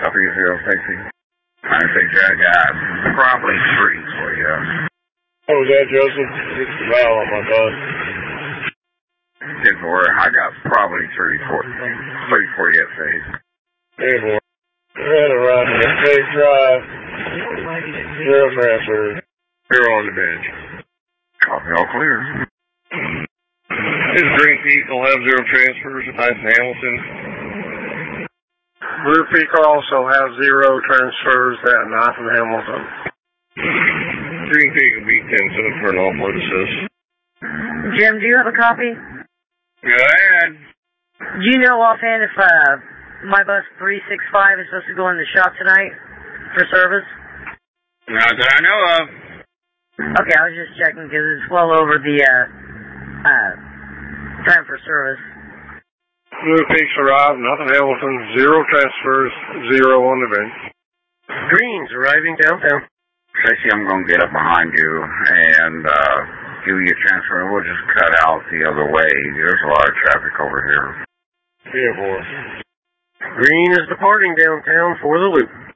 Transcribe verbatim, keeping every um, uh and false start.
Copy zero, Stacy. I think I got probably three for you. Oh, was that Joseph? It's Val on my phone. Ten four. I got probably three for three for you, Stacy. Ten four. Red around the state drive. Zero transfers. Zero on the bench. Copy all clear. His Green Peak will have zero transfers at Ninth and Hamilton. Blue Peak also has zero transfers at Ninth and Hamilton. Green Peak will be ten seven for an all-port assist. Jim, do you have a copy? Go ahead. Do you know offhand if uh, my bus three six five is supposed to go in the shop tonight for service? Not that I know of. Okay, I was just checking because it's well over the uh, uh, time for service. Blue Peaks arrived, Ninth and Hamilton, zero transfers, zero on the bench. Green's arriving downtown. Tracy, I'm going to get up behind you and uh, give you a transfer. We'll just cut out the other way. There's a lot of traffic over here. Yeah, boy. Green is departing downtown for the loop.